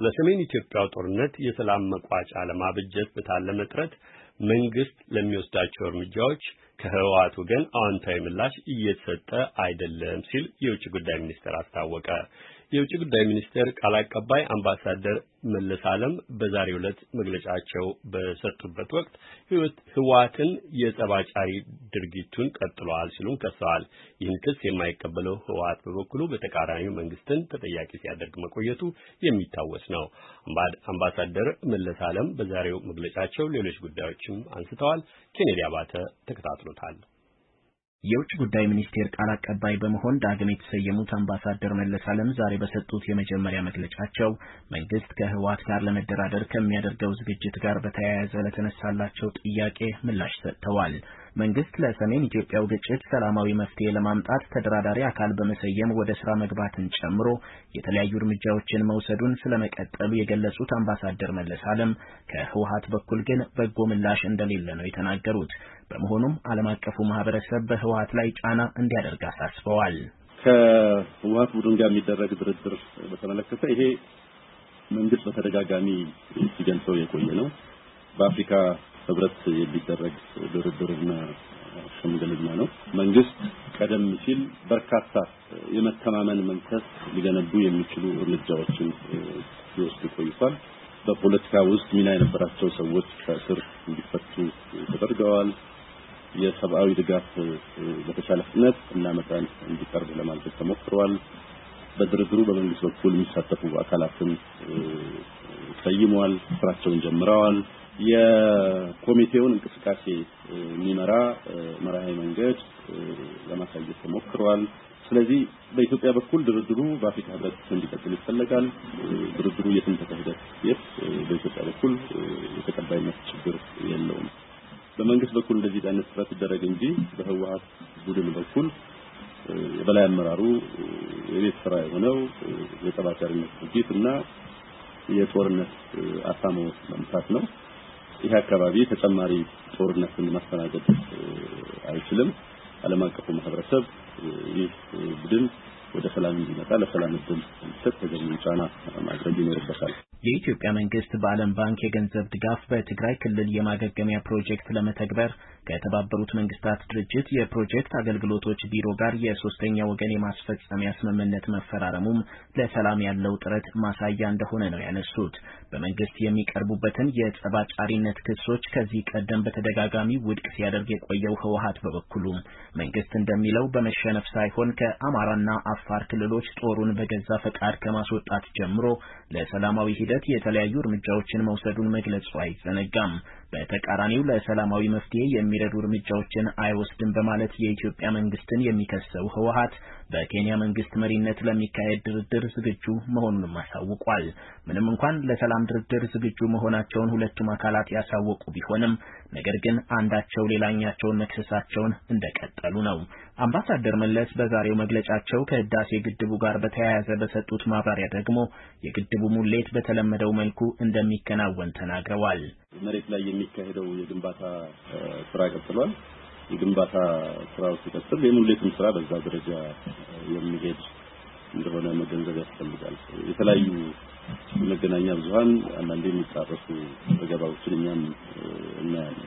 ለሰሜን ኢትዮጵያው ጦርነት የሰላም መቋጫ ለማበጀት በታለመ ጥረት መንግስት ለሚወስዳቸው እርምጃዎች ከህወሓት ወገን አዎንታዊ ምላሽ እየተሰጠ አይደለም ሲል የውጭ ጉዳይ ሚኒስቴር አስታወቀ። የውጭ ጉዳይ ሚኒስቴር ቃል አቀባይ አምባሳደር መለስ ዓለም በዛሬው ዕለት መግለጫቸው በሰጡበት ወቅት ህወሓትን የጸባጫሪ ድርጊቱን ቀጥሏል ሲሉም ከሰዋል። ይህን ክስ የማይቀበለው ህወሓት በበኩሉ በተቃራኒው መንግስትን ተጠያቂ ሲያደርግ መቆየቱ የሚታወስ ነው። አምባሳደር መለስ ዓለም በዛሬው መግለጫቸው ሌሎች ጉዳዮችም አንስተዋል። ኬኔዲ አባተ ተከታትሎታል። የውጭ ጉዳይ ሚኒስቴር ቃል አቀባይ በመሆን ዳግም የተሰየሙት አምባሳደር መለስ ዓለም ዛሬ በሰጡት የመጀመሪያ መግለጫቸው መንግስት ከህወሓት ጋር ለመደራደር ከሚያደርገው ዝግጅት ጋር በተያያዘ ለተነሳላቸው ጥያቄ ምላሽ ሰጥተዋል። መንግስት ለሰሜን ኢትዮጵያው ግጭት ሰላማዊ መፍትሄ ለማምጣት ተደራዳሪ አካል በመሰየም ወደ ስራ መግባትን ጨምሮ የተለያዩ እርምጃዎችን መውሰዱን ስለመቀጠሉ የገለጹት አምባሳደር መለስ ዓለም ከህወሓት በኩል ግን በጎ ምላሽ እንደሌለ ነው የተናገሩት። በመሆኑም ዓለም አቀፉ ማህበረሰብ በህወሓት ላይ ጫና እንዲያደርግ አሳስበዋል። ከህወሓት ቡድን ጋር የሚደረግ ድርድር በተመለከተ ይሄ መንግስት በተደጋጋሚ ሲገልጸው የቆየ ነው። በአፍሪካ ህብረት የሚደረግ ድርድርና ሽምግልና ነው። መንግስት ቀደም ሲል በርካታ የመተማመን መንፈስ ሊገነቡ የሚችሉ እርምጃዎችን ሲወስድ ቆይቷል። በፖለቲካ ውስጥ ሚና የነበራቸው ሰዎች ከእስር እንዲፈቱ ተደርገዋል። የሰብአዊ ድጋፍ በተቻለ ፍጥነት እና መጠን እንዲቀርብ ለማድረግ ተሞክሯል። በድርድሩ በመንግስት በኩል የሚሳተፉ አካላትን ሰይሟል፣ ስራቸውን ጀምረዋል። የኮሚቴውን እንቅስቃሴ የሚመራ መራሄ መንገድ ለማሳየት ተሞክሯል። ስለዚህ በኢትዮጵያ በኩል ድርድሩ በአፍሪካ ህብረት እንዲቀጥል ይፈልጋል። ድርድሩ የትም ተካሄደ በኢትዮጵያ በኩል የተቀባይነት ችግር የለውም። በመንግስት በኩል እንደዚህ አይነት ጥረት ይደረግ እንጂ በህወሓት ቡድን በኩል የበላይ አመራሩ የቤት ስራ የሆነው የጸባጫሪነት ድርጊት እና የጦርነት አሳሞ መምታት ነው። ይሄ አካባቢ ተጨማሪ ጦርነትን ማስተናገድ አይችልም። ዓለም አቀፉ ማህበረሰብ ይህ ቡድን ወደ ሰላም እንዲመጣ ለሰላም እድል እንዲሰጥ ተገቢውን ጫና ማድረግ ይኖርበታል። የኢትዮጵያ መንግስት በዓለም ባንክ የገንዘብ ድጋፍ በትግራይ ክልል የማገገሚያ ፕሮጀክት ለመተግበር ከተባበሩት መንግስታት ድርጅት የፕሮጀክት አገልግሎቶች ቢሮ ጋር የሶስተኛ ወገን የማስፈጸሚያ ስምምነት መፈራረሙም ለሰላም ያለው ጥረት ማሳያ እንደሆነ ነው ያነሱት። በመንግስት የሚቀርቡበትን የጸባጫሪነት ክሶች ከዚህ ቀደም በተደጋጋሚ ውድቅ ሲያደርግ የቆየው ህወሓት በበኩሉ መንግስት እንደሚለው በመሸነፍ ሳይሆን ከአማራና አፋር ክልሎች ጦሩን በገዛ ፈቃድ ከማስወጣት ጀምሮ ለሰላማዊ ሂደት የተለያዩ እርምጃዎችን መውሰዱን መግለጹ አይዘነጋም። በተቃራኒው ለሰላማዊ መፍትሄ የሚረዱ እርምጃዎችን አይወስድም በማለት የኢትዮጵያ መንግስትን የሚከሰው ህወሓት በኬንያ መንግስት መሪነት ለሚካሄድ ድርድር ዝግጁ መሆኑንም አሳውቋል። ምንም እንኳን ለሰላም ድርድር ዝግጁ መሆናቸውን ሁለቱም አካላት ያሳወቁ ቢሆንም ነገር ግን አንዳቸው ሌላኛቸውን መክሰሳቸውን እንደቀጠሉ ነው። አምባሳደር መለስ በዛሬው መግለጫቸው ከህዳሴ ግድቡ ጋር በተያያዘ በሰጡት ማብራሪያ ደግሞ የግድቡ ሙሌት በተለመደው መልኩ እንደሚከናወን ተናግረዋል። መሬት ላይ የሚካሄደው የግንባታ ስራ ቀጥሏል። የግንባታ ስራው ሲቀጥል የሙሌቱም ስራ በዛ ደረጃ የሚሄድ እንደሆነ መገንዘብ ያስፈልጋል። የተለያዩ መገናኛ ብዙሃን አንዳንዴ የሚጣረሱ ዘገባዎችን እኛም እናያለን።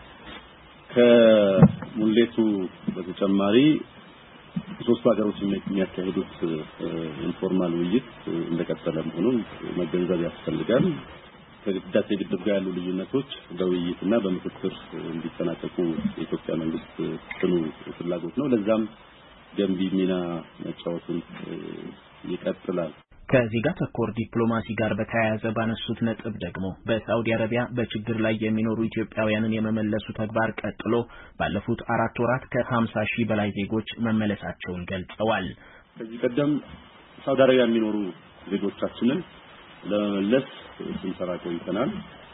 ከሙሌቱ በተጨማሪ ሶስቱ ሀገሮች የሚያካሂዱት ኢንፎርማል ውይይት እንደቀጠለ መሆኑን መገንዘብ ያስፈልጋል። ከህዳሴ ግድብ ጋር ያሉ ልዩነቶች በውይይትና በምክክር እንዲጠናቀቁ የኢትዮጵያ መንግስት ጽኑ ፍላጎት ነው። ለዛም ገንቢ ሚና መጫወቱን ይቀጥላል። ከዜጋ ተኮር ዲፕሎማሲ ጋር በተያያዘ ባነሱት ነጥብ ደግሞ በሳዑዲ አረቢያ በችግር ላይ የሚኖሩ ኢትዮጵያውያንን የመመለሱ ተግባር ቀጥሎ ባለፉት 4 ወራት ከ50 ሺህ በላይ ዜጎች መመለሳቸውን ገልጸዋል። ከዚህ ቀደም ሳዑዲ አረቢያ የሚኖሩ ዜጎቻችንን ለመመለስ ስንሰራ ቆይተናል።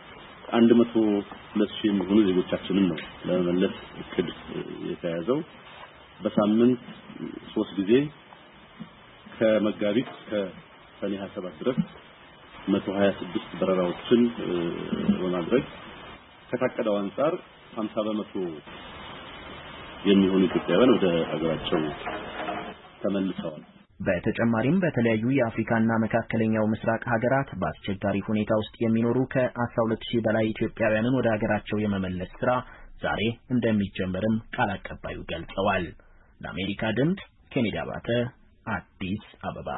102 ሺህ የሚሆኑ ዜጎቻችንን ነው ለመመለስ እቅድ የተያዘው። በሳምንት 3 ጊዜ ከመጋቢት ከሰኔ 27 ድረስ 126 በረራዎችን በማድረግ ከታቀደው አንፃር 50% የሚሆኑ ኢትዮጵያውያን ወደ ሀገራቸው ተመልሰዋል። በተጨማሪም በተለያዩ የአፍሪካና መካከለኛው ምስራቅ ሀገራት በአስቸጋሪ ሁኔታ ውስጥ የሚኖሩ ከ12000 በላይ ኢትዮጵያውያንን ወደ ሀገራቸው የመመለስ ስራ ዛሬ እንደሚጀመርም ቃል አቀባዩ ገልጸዋል። ለአሜሪካ ድምፅ ኬኔዲ አባተ አዲስ አበባ።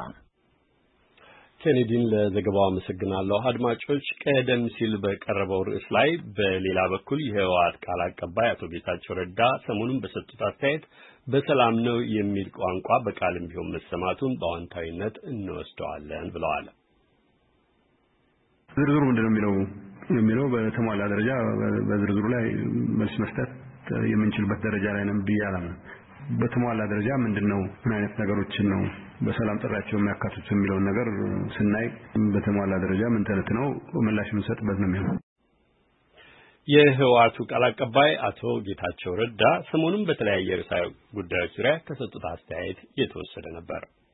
ኬኔዲን ለዘገባው አመሰግናለሁ። አድማጮች፣ ቀደም ሲል በቀረበው ርዕስ ላይ በሌላ በኩል የህወሓት ቃል አቀባይ አቶ ጌታቸው ረዳ ሰሞኑን በሰጡት አስተያየት በሰላም ነው የሚል ቋንቋ በቃልም ቢሆን መሰማቱን በአዎንታዊነት እንወስደዋለን ብለዋል። ዝርዝሩ ምንድነው የሚለው በተሟላ ደረጃ በዝርዝሩ ላይ መልስ መስጠት የምንችልበት ደረጃ ላይ ነን ብያለሁ። በተሟላ ደረጃ ምንድነው ምን አይነት ነገሮችን ነው በሰላም ጥራቸው የሚያካትቱት የሚለው ነገር ስናይ በተሟላ ደረጃ ምን ተነትነው ምላሽ የምንሰጥበት ነው የሚሆነው። የህወሓቱ ቃል አቀባይ አቶ ጌታቸው ረዳ ሰሞኑን በተለያየ ርዕሰ ጉዳዮች ዙሪያ ከሰጡት አስተያየት የተወሰደ ነበር።